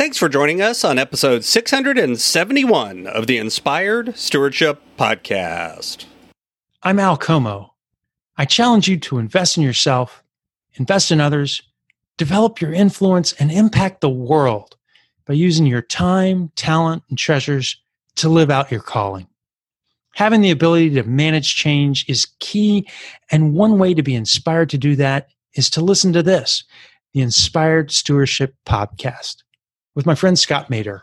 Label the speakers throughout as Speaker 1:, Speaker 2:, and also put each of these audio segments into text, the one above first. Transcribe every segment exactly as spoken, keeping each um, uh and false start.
Speaker 1: Thanks for joining us on episode six hundred seventy-one of the Inspired Stewardship Podcast.
Speaker 2: I'm Al Como. I challenge you to invest in yourself, invest in others, develop your influence, and impact the world by using your time, talent, and treasures to live out your calling. Having the ability to manage change is key, and one way to be inspired to do that is to listen to this, the Inspired Stewardship Podcast, with my friend Scott Mader.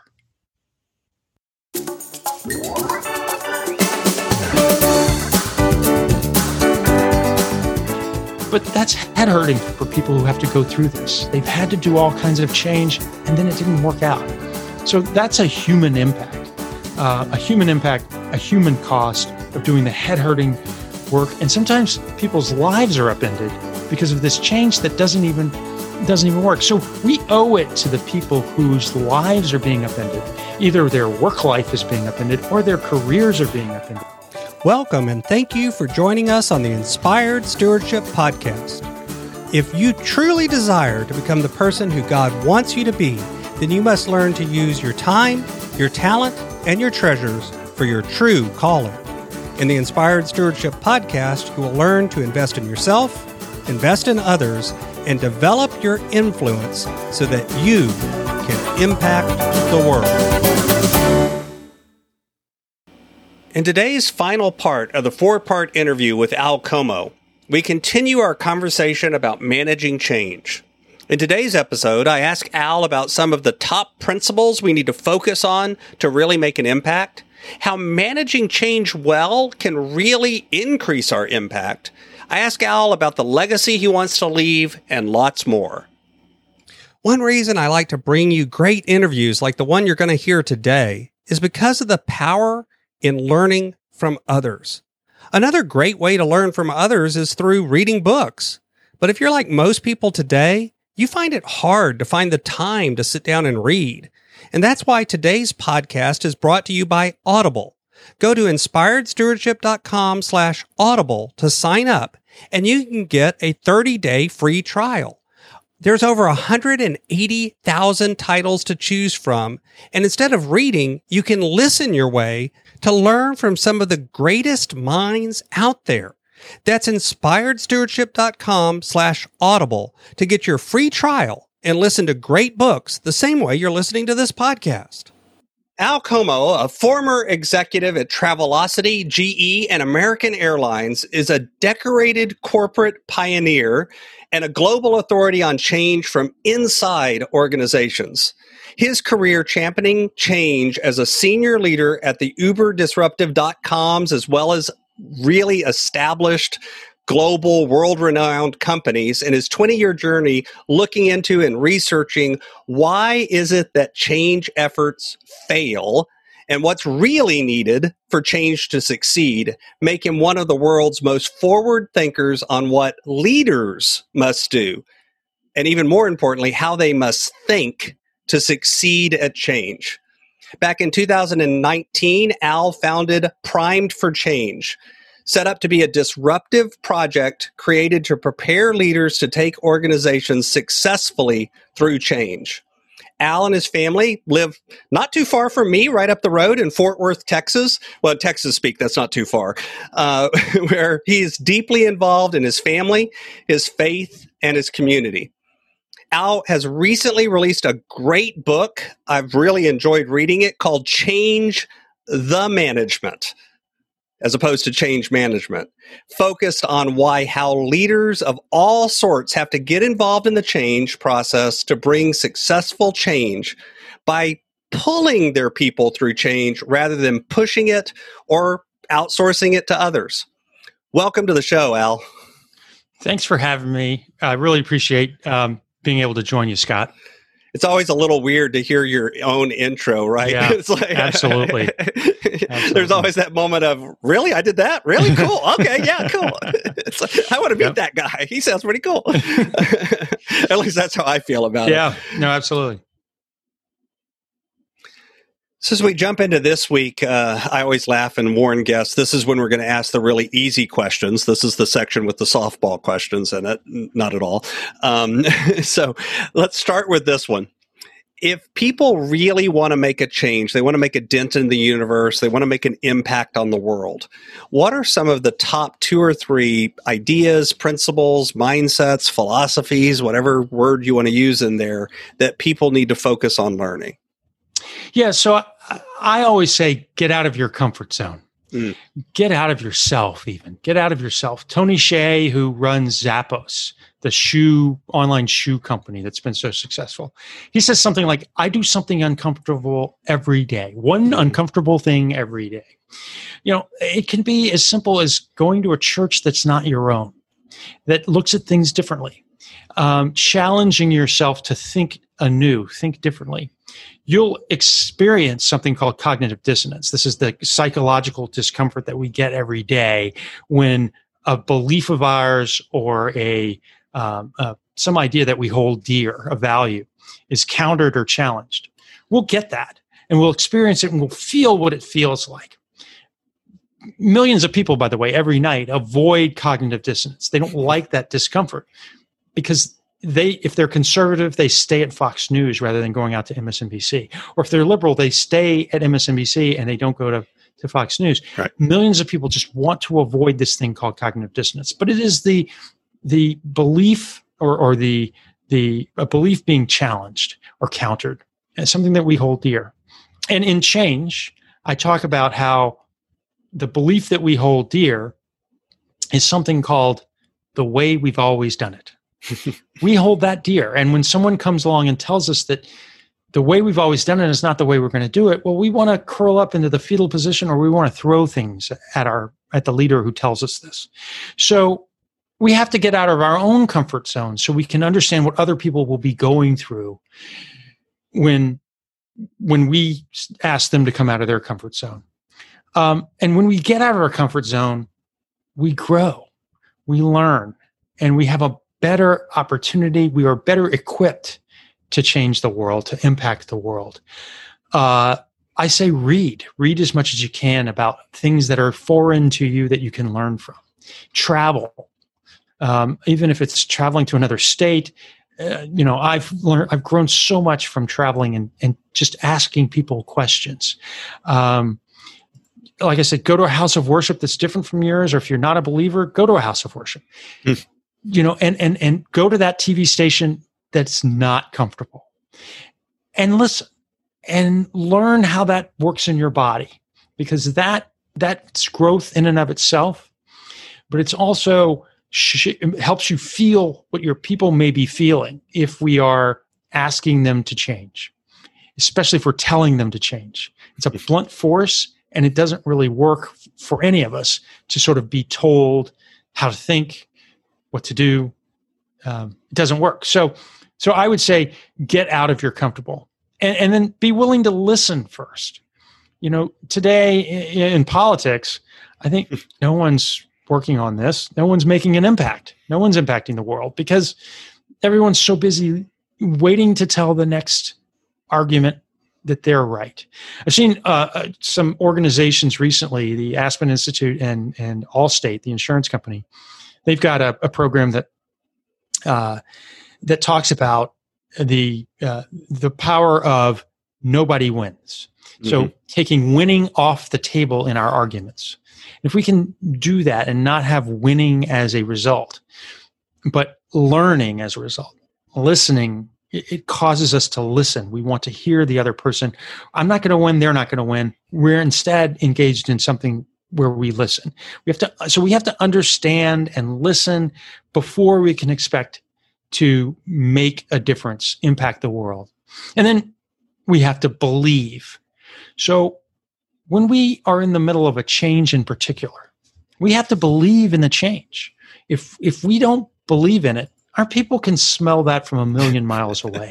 Speaker 2: But that's head hurting for people who have to go through this. They've had to do all kinds of change, and then it didn't work out. So that's a human impact, uh, a human impact, a human cost of doing the head hurting work. And sometimes people's lives are upended because of this change that doesn't even doesn't even work. So we owe it to the people whose lives are being upended. Either their work life is being upended or their careers are being upended.
Speaker 3: Welcome and thank you for joining us on the Inspired Stewardship Podcast. If you truly desire to become the person who God wants you to be, then you must learn to use your time, your talent, and your treasures for your true calling. In the Inspired Stewardship Podcast, you will learn to invest in yourself, invest in others, and develop your influence so that you can impact the world.
Speaker 1: In today's final part of the four-part interview with Al Como, we continue our conversation about managing change. In today's episode, I ask Al about some of the top principles we need to focus on to really make an impact, how managing change well can really increase our impact. I ask Al about the legacy he wants to leave and lots more.
Speaker 3: One reason I like to bring you great interviews like the one you're going to hear today is because of the power in learning from others. Another great way to learn from others is through reading books. But if you're like most people today, you find it hard to find the time to sit down and read. And that's why today's podcast is brought to you by Audible. Go to inspiredstewardship.com slash audible to sign up, and you can get a thirty-day free trial. There's over one hundred eighty thousand titles to choose from, and instead of reading, you can listen your way to learn from some of the greatest minds out there. That's inspiredstewardship.com slash audible to get your free trial and listen to great books the same way you're listening to this podcast.
Speaker 1: Al Como, a former executive at Travelocity, G E, and American Airlines, is a decorated corporate pioneer and a global authority on change from inside organizations. His career championing change as a senior leader at the Uber Disruptive dot coms, as well as really established global, world-renowned companies, and his twenty-year journey looking into and researching why is it that change efforts fail and what's really needed for change to succeed, make him one of the world's most forward thinkers on what leaders must do, and even more importantly, how they must think to succeed at change. Back in two thousand nineteen, Al founded Primed for Change, set up to be a disruptive project created to prepare leaders to take organizations successfully through change. Al and his family live not too far from me, right up the road in Fort Worth, Texas. Well, Texas speak, that's not too far, uh, where he is deeply involved in his family, his faith, and his community. Al has recently released a great book. I've really enjoyed reading it, called Change the Management, as opposed to change management, focused on why how leaders of all sorts have to get involved in the change process to bring successful change by pulling their people through change rather than pushing it or outsourcing it to others. Welcome to the show, Al.
Speaker 2: Thanks for having me. I really appreciate um, being able to join you, Scott.
Speaker 1: It's always a little weird to hear your own intro, right?
Speaker 2: Yeah,
Speaker 1: it's like,
Speaker 2: absolutely. absolutely.
Speaker 1: There's always that moment of, really? I did that? Really? Cool. Okay, yeah, cool. It's like, I want to meet yep. that guy. He sounds pretty cool. At least that's how I feel about
Speaker 2: yeah,
Speaker 1: it.
Speaker 2: Yeah, no, absolutely.
Speaker 1: So as we jump into this week, uh, I always laugh and warn guests, this is when we're going to ask the really easy questions. This is the section with the softball questions in it. Not at all. Um, so let's start with this one. if people really want to make a change, they want to make a dent in the universe, they want to make an impact on the world, what are some of the top two or three ideas, principles, mindsets, philosophies, whatever word you want to use in there, that people need to focus on learning?
Speaker 2: Yeah, so I, I always say get out of your comfort zone.
Speaker 1: Mm.
Speaker 2: Get out of yourself even. Get out of yourself. Tony Hsieh, who runs Zappos, the shoe online shoe company that's been so successful, he says something like, I do something uncomfortable every day, one mm. uncomfortable thing every day. You know, it can be as simple as going to a church that's not your own, that looks at things differently, um, challenging yourself to think anew, think differently. You'll experience something called cognitive dissonance. This is the psychological discomfort that we get every day when a belief of ours or a um, uh, some idea that we hold dear, a value, is countered or challenged. We'll get that, and we'll experience it, and we'll feel what it feels like. Millions of people, by the way, every night avoid cognitive dissonance. They don't like that discomfort because they, if they're conservative, they stay at Fox News rather than going out to M S N B C. Or if they're liberal, they stay at M S N B C and they don't go to, to Fox News.
Speaker 1: Right.
Speaker 2: Millions of people just want to avoid this thing called cognitive dissonance. But it is the the belief or, or the the a belief being challenged or countered, and something that we hold dear. And in change, I talk about how the belief that we hold dear is something called the way we've always done it. We hold that dear. And when someone comes along and tells us that the way we've always done it is not the way we're going to do it, well, we want to curl up into the fetal position, or we want to throw things at our at the leader who tells us this. So we have to get out of our own comfort zone so we can understand what other people will be going through when, when we ask them to come out of their comfort zone. Um, and when we get out of our comfort zone, we grow, we learn, and we have a better opportunity. We are better equipped to change the world, to impact the world. Uh, I say read. Read as much as you can about things that are foreign to you that you can learn from. Travel. Um, even if it's traveling to another state, uh, you know, I've learned, I've grown so much from traveling and, and just asking people questions. Um, like I said, go to a house of worship that's different from yours, or if you're not a believer, go to a house of worship. Mm. You know, and and and go to that T V station that's not comfortable, and listen, and learn how that works in your body, because that that's growth in and of itself. But it's also sh- it helps you feel what your people may be feeling if we are asking them to change, especially if we're telling them to change. It's a blunt force, and it doesn't really work for any of us to sort of be told how to think, what to do. Um, it doesn't work. So, so I would say get out of your comfortable, and, and then be willing to listen first. You know, today in, in politics, I think no one's working on this. No one's making an impact. No one's impacting the world because everyone's so busy waiting to tell the next argument that they're right. I've seen uh, some organizations recently, the Aspen Institute and, and Allstate, the insurance company. They've got a, a program that uh, that talks about the uh, the power of nobody wins. Mm-hmm. So taking winning off the table in our arguments. If we can do that and not have winning as a result, but learning as a result, listening, it, it causes us to listen. We want to hear the other person. I'm not going to win. They're not going to win. We're instead engaged in something where we listen. We have to, so we have to understand and listen before we can expect to make a difference, impact the world. And then we have to believe. So when we are in the middle of a change in particular, we have to believe in the change. If if we don't believe in it, our people can smell that from a million miles away.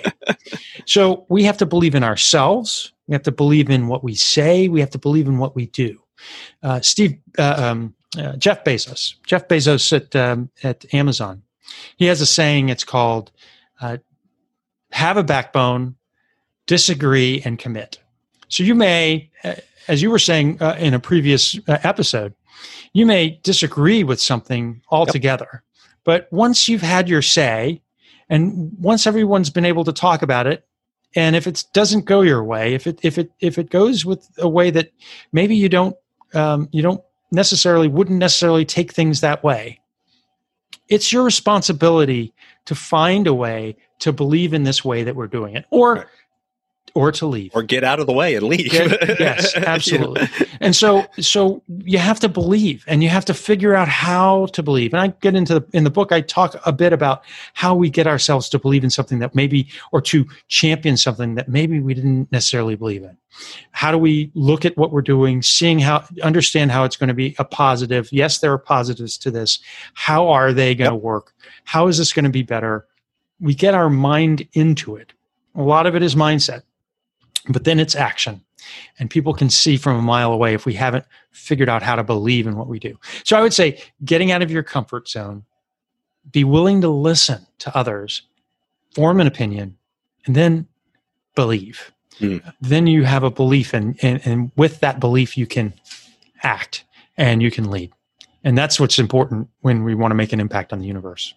Speaker 2: So we have to believe in ourselves. We have to believe in what we say. We have to believe in what we do. Uh, Steve, uh, um, uh, Jeff Bezos, Jeff Bezos at um, at Amazon, he has a saying. It's called uh, "Have a backbone, disagree, and commit." So you may, uh, as you were saying uh, in a previous uh, episode, you may disagree with something altogether. Yep. But once you've had your say, and once everyone's been able to talk about it, And if it doesn't go your way, if it if it if it goes with a way that maybe you don't um, you don't necessarily wouldn't necessarily take things that way, it's your responsibility to find a way to believe in this way that we're doing it, or
Speaker 1: right.
Speaker 2: or to leave,
Speaker 1: or get out of the way and leave.
Speaker 2: Get, yes, absolutely. You know? And so, so you have to believe, and you have to figure out how to believe. And I get into the, in the book, I talk a bit about how we get ourselves to believe in something that maybe, or to champion something that maybe we didn't necessarily believe in. How do we look at what we're doing, seeing how, understand how it's going to be a positive? Yes, there are positives to this. How are they going to yep. work? How is this going to be better? We get our mind into it. A lot of it is mindset. But then it's action. And people can see from a mile away if we haven't figured out how to believe in what we do. So I would say getting out of your comfort zone, be willing to listen to others, form an opinion, and then believe. Mm. Then you have a belief, and, and, and with that belief, you can act and you can lead. And that's what's important when we want to make an impact on the universe.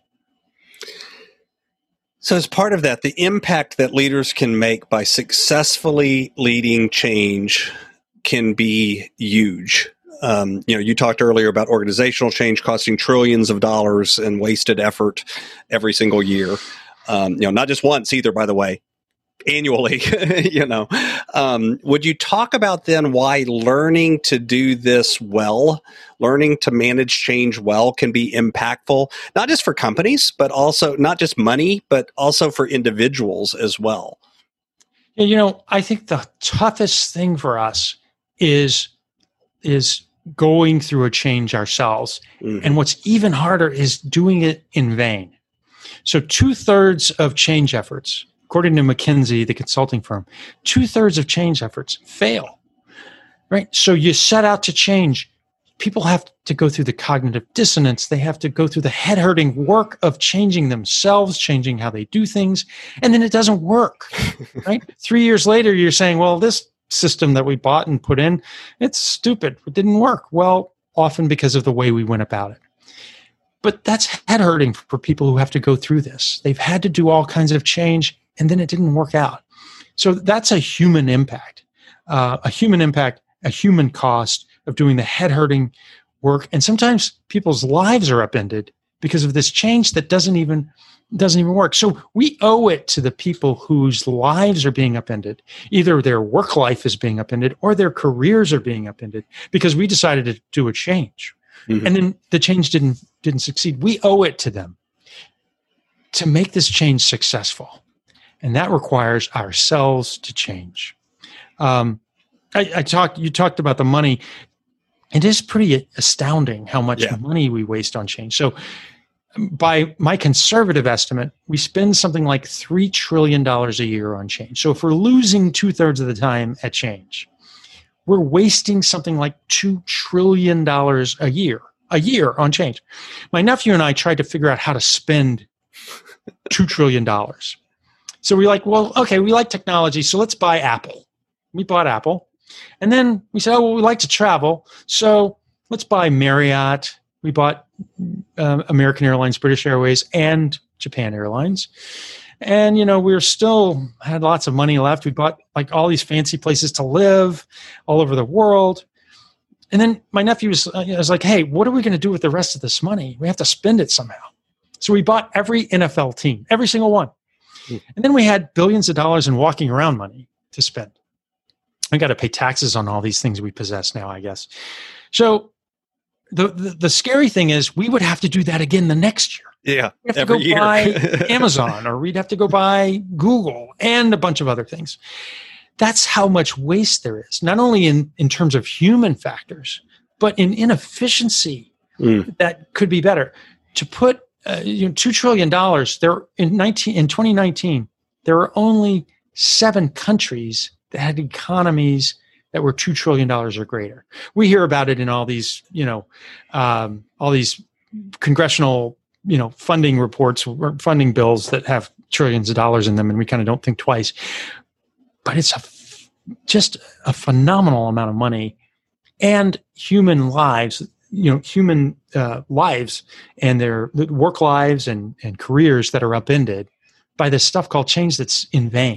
Speaker 1: So as part of that, the impact that leaders can make by successfully leading change can be huge. Um, you know, you talked earlier about organizational change costing trillions of dollars and wasted effort every single year. Um, you know, not just once either, by the way, annually, you know. Um, would you talk about then why learning to do this well, learning to manage change well can be impactful, not just for companies, but also not just money, but also for individuals as well?
Speaker 2: Yeah, you know, I think the toughest thing for us is, is going through a change ourselves. Mm-hmm. And what's even harder is doing it in vain. So two thirds of change efforts, according to McKinsey, the consulting firm, two-thirds of change efforts fail, right? So you set out to change. People have to go through the cognitive dissonance. They have to go through the head-hurting work of changing themselves, changing how they do things, and then it doesn't work, right? Three years later, you're saying, well, this system that we bought and put in, it's stupid. It didn't work. Well, often because of the way we went about it. But that's head-hurting for people who have to go through this. They've had to do all kinds of change, and then it didn't work out. So that's a human impact, uh, a human impact, a human cost of doing the head-hurting work. And sometimes people's lives are upended because of this change that doesn't even doesn't even work. So we owe it to the people whose lives are being upended. Either their work life is being upended or their careers are being upended because we decided to do a change. Mm-hmm. And then the change didn't didn't succeed. We owe it to them to make this change successful. And that requires ourselves to change. Um, I, I talked. You talked about the money. It is pretty astounding how much yeah. money we waste on change. So, by my conservative estimate, we spend something like three trillion dollars a year on change. So, if we're losing two thirds of the time at change, we're wasting something like two trillion dollars a year, a year on change. My nephew and I tried to figure out how to spend two trillion dollars. So we're like, well, okay, we like technology, so let's buy Apple. We bought Apple. And then we said, oh, well, we like to travel, so let's buy Marriott. We bought uh, American Airlines, British Airways, and Japan Airlines. And, you know, we were still had lots of money left. We bought like all these fancy places to live all over the world. And then my nephew was, uh, was like, hey, what are we going to do with the rest of this money? We have to spend it somehow. So we bought every N F L team, every single one. And then we had billions of dollars in walking around money to spend. I got to pay taxes on all these things we possess now, I guess. So the, the the scary thing is we would have to do that again the next year.
Speaker 1: Yeah,
Speaker 2: we have to
Speaker 1: every
Speaker 2: go
Speaker 1: year.
Speaker 2: buy Amazon, or we'd have to go buy Google and a bunch of other things. That's how much waste there is, not only in, in terms of human factors, but in inefficiency mm. that could be better. To put Uh, you know, two trillion dollars. There in nineteen in twenty nineteen, there were only seven countries that had economies that were two trillion dollars or greater. We hear about it in all these, you know, um, all these congressional, you know, funding reports or funding bills that have trillions of dollars in them, and we kind of don't think twice. But it's a f- just a phenomenal amount of money, and human lives. You know, human uh, lives and their work lives and, and careers that are upended by this stuff called change that's in vain.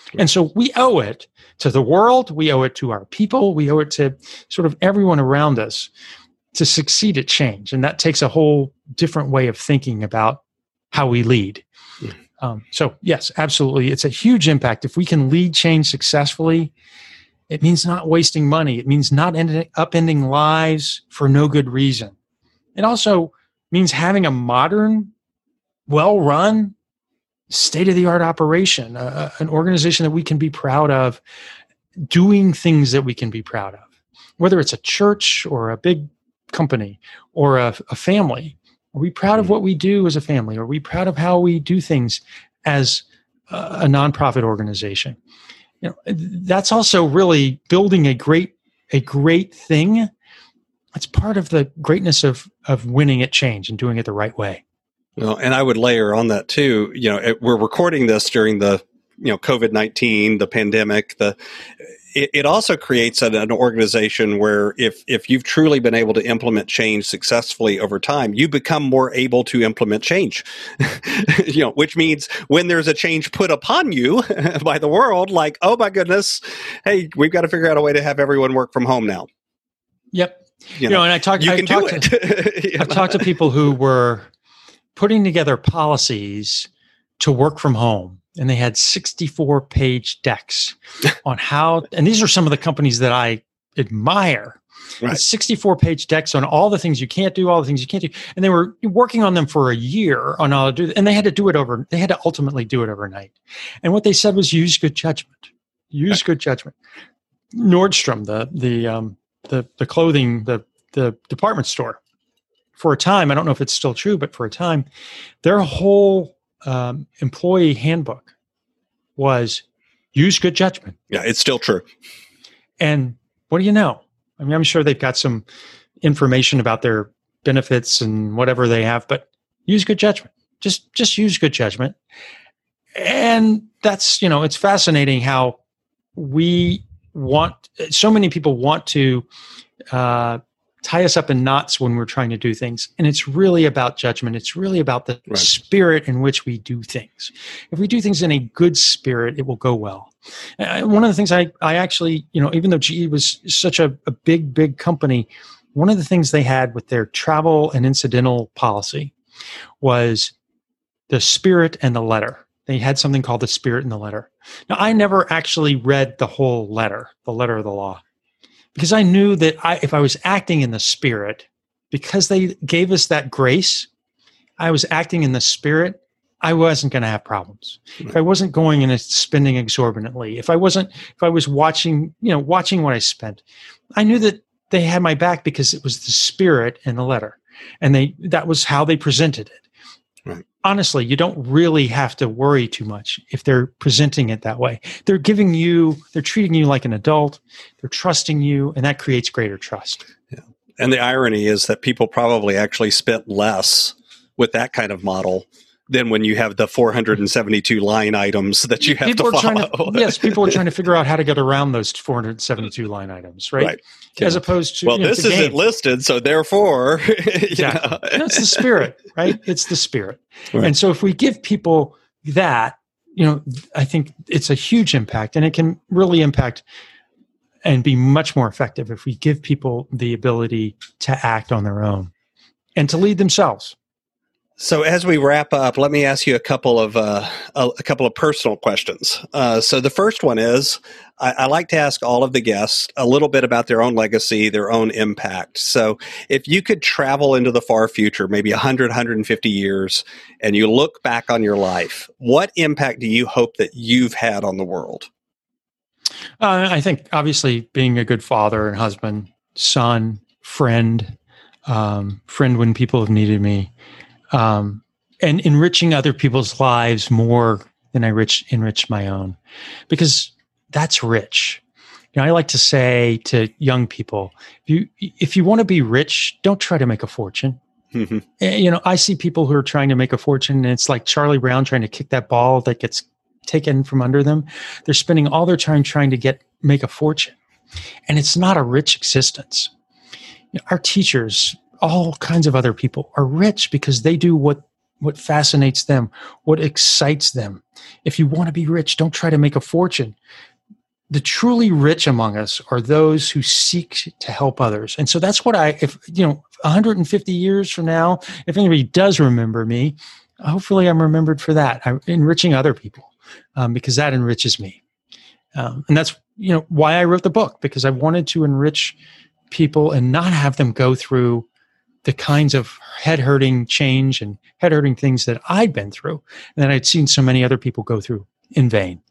Speaker 2: And so we owe it to the world, we owe it to our people, we owe it to sort of everyone around us to succeed at change. And that takes a whole different way of thinking about how we lead. Mm. Um, so yes, absolutely. It's a huge impact. If we can lead change successfully, it means not wasting money. It means not ending, upending lives for no good reason. It also means having a modern, well-run, state-of-the-art operation, uh, an organization that we can be proud of, doing things that we can be proud of, whether it's a church or a big company or a, a family. Are we proud of what we do as a family? Are we proud of how we do things as a, a nonprofit organization? You know, that's also really building a great a great thing. It's part of the greatness of of winning at change and doing it the right way.
Speaker 1: Well, and I would layer on that too. You know, it, we're recording this during the you know COVID nineteen, the pandemic. The it, it also creates an, an organization where if if you've truly been able to implement change successfully over time, you become more able to implement change. you know, which means when there's a change put upon you by the world, like, oh my goodness, hey, we've got to figure out a way to have everyone work from home now.
Speaker 2: Yep.
Speaker 1: You know,
Speaker 2: you know and I talked.
Speaker 1: You
Speaker 2: I
Speaker 1: can
Speaker 2: talked
Speaker 1: do it.
Speaker 2: To, I've talked to people who were putting together policies to work from home, and they had sixty-four page decks on how, and these are some of the companies that I admire, right. sixty-four page decks on all the things you can't do, all the things you can't do. And they were working on them for a year on how to do, and they had to do it over, they had to ultimately do it overnight. And what they said was use good judgment, use right. good judgment. Nordstrom, the, the, um, the, the clothing, the, the department store, for a time, I don't know if it's still true, but for a time, their whole um, employee handbook was use good judgment.
Speaker 1: Yeah, it's still true.
Speaker 2: And what do you know? I mean, I'm sure they've got some information about their benefits and whatever they have, but use good judgment. Just, just use good judgment. And that's, you know, it's fascinating how we want, so many people want to, uh, tie us up in knots when we're trying to do things. And it's really about judgment. It's really about the right. spirit in which we do things. If we do things in a good spirit, it will go well. And one of the things I, I actually, you know, even though G E was such a, a big, big company, one of the things they had with their travel and incidental policy was the spirit and the letter. They had something called the spirit and the letter. Now, I never actually read the whole letter, the letter of the law. Because I knew that I, if I was acting in the spirit, because they gave us that grace, I was acting in the spirit, I wasn't going to have problems. If I wasn't going and spending exorbitantly, if I wasn't, if I was watching, you know, watching what I spent, I knew that they had my back because it was the spirit and the letter. And they, that was how they presented it. Right. Honestly, you don't really have to worry too much if they're presenting it that way. They're giving you, they're treating you like an adult, they're trusting you, and that creates greater trust.
Speaker 1: Yeah. And the irony is that people probably actually spent less with that kind of model than when you have the four hundred seventy-two line items that you have
Speaker 2: people
Speaker 1: to follow.
Speaker 2: To, yes, people are trying to figure out how to get around those four hundred seventy-two line items, right? Right. Yeah. As opposed to,
Speaker 1: well,
Speaker 2: you know,
Speaker 1: this isn't game. listed, so therefore,
Speaker 2: exactly. No, it's the spirit, right? It's the spirit. Right. And so if we give people that, you know, I think it's a huge impact, and it can really impact and be much more effective if we give people the ability to act on their own and to lead themselves.
Speaker 1: So as we wrap up, let me ask you a couple of uh, a, a couple of personal questions. Uh, so the first one is, I, I like to ask all of the guests a little bit about their own legacy, their own impact. So if you could travel into the far future, maybe one hundred, one hundred fifty years, and you look back on your life, what impact do you hope that you've had on the world?
Speaker 2: Uh, I think obviously being a good father and husband, son, friend, um, friend when people have needed me. Um, and enriching other people's lives more than I rich, enrich my own, because that's rich. You know, I like to say to young people, if you, if you want to be rich, don't try to make a fortune. Mm-hmm. You know, I see people who are trying to make a fortune, and it's like Charlie Brown trying to kick that ball that gets taken from under them. They're spending all their time trying to get, make a fortune. And it's not a rich existence. You know, our teachers, all kinds of other people are rich because they do what what fascinates them, what excites them. If you want to be rich, don't try to make a fortune. The truly rich among us are those who seek to help others. And so that's what I, if, you know, one hundred fifty years from now, if anybody does remember me, hopefully I'm remembered for that. I'm enriching other people um, because that enriches me. Um, and that's, you know, why I wrote the book, because I wanted to enrich people and not have them go through the kinds of head-hurting change and head-hurting things that I'd been through and that I'd seen so many other people go through in vain.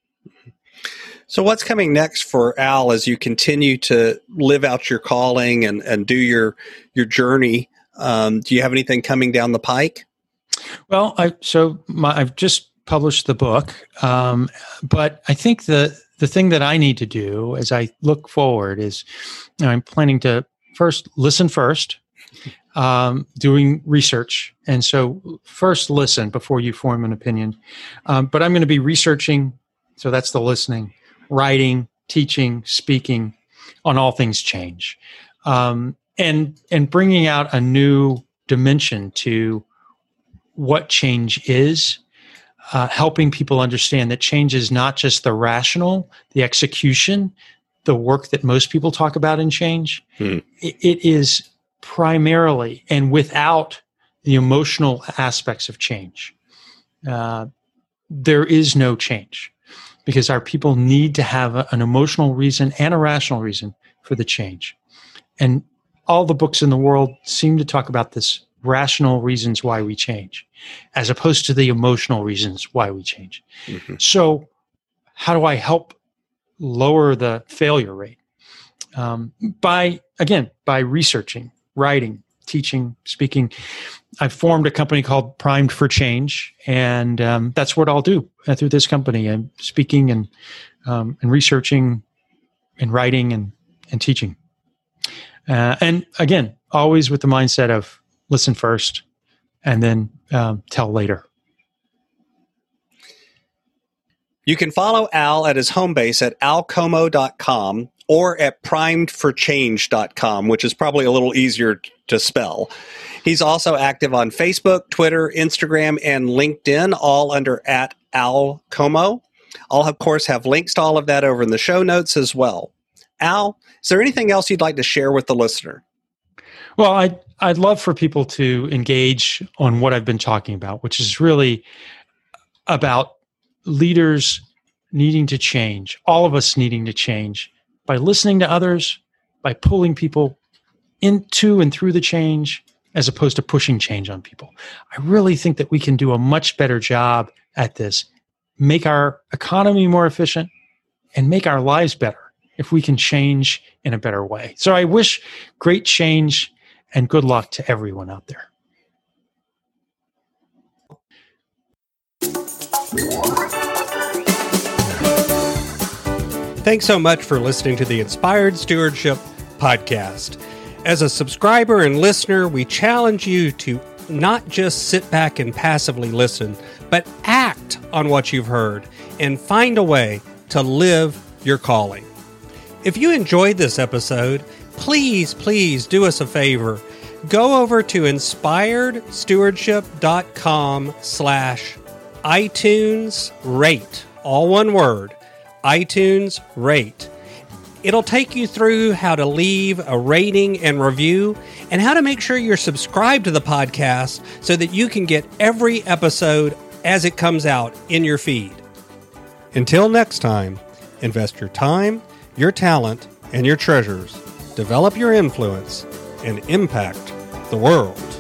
Speaker 1: So what's coming next for Al as you continue to live out your calling and, and do your your journey? Um, do you have anything coming down the pike?
Speaker 2: Well, I so my, I've just published the book, um, but I think the the thing that I need to do as I look forward is, you know, I'm planning to first listen first, um, doing research, and so first listen before you form an opinion. Um, but I'm going to be researching, so that's the listening. Writing, teaching, speaking on all things change, um, and and bringing out a new dimension to what change is, uh, helping people understand that change is not just the rational, the execution, the work that most people talk about in change. Hmm. It, it is primarily and without the emotional aspects of change. Uh, there is no change. Because our people need to have a, an emotional reason and a rational reason for the change. And all the books in the world seem to talk about this rational reasons why we change, as opposed to the emotional reasons why we change. Mm-hmm. So how do I help lower the failure rate? Um, by, again, by researching, writing, teaching, speaking. I've formed a company called Primed for Change, and um, that's what I'll do uh, through this company. I'm speaking and um, and researching and writing and, and teaching. Uh, and again, always with the mindset of listen first and then um, tell later.
Speaker 1: You can follow Al at his home base at al como dot com or at primed for change dot com, which is probably a little easier to spell. He's also active on Facebook, Twitter, Instagram, and LinkedIn, all under at Al Como. I'll, of course, have links to all of that over in the show notes as well. Al, is there anything else you'd like to share with the listener?
Speaker 2: Well, I'd, I'd love for people to engage on what I've been talking about, which is really about leaders needing to change, all of us needing to change by listening to others, by pulling people into and through the change, as opposed to pushing change on people. I really think that we can do a much better job at this, make our economy more efficient, and make our lives better if we can change in a better way. So I wish great change and good luck to everyone out there.
Speaker 3: Thanks so much for listening to the Inspired Stewardship Podcast. As a subscriber and listener, we challenge you to not just sit back and passively listen, but act on what you've heard and find a way to live your calling. If you enjoyed this episode, please, please do us a favor. Go over to inspired stewardship dot com slash iTunes rate, all one word, iTunes rate. It'll take you through how to leave a rating and review and how to make sure you're subscribed to the podcast so that you can get every episode as it comes out in your feed. Until next time, invest your time, your talent, and your treasures. Develop your influence and impact the world.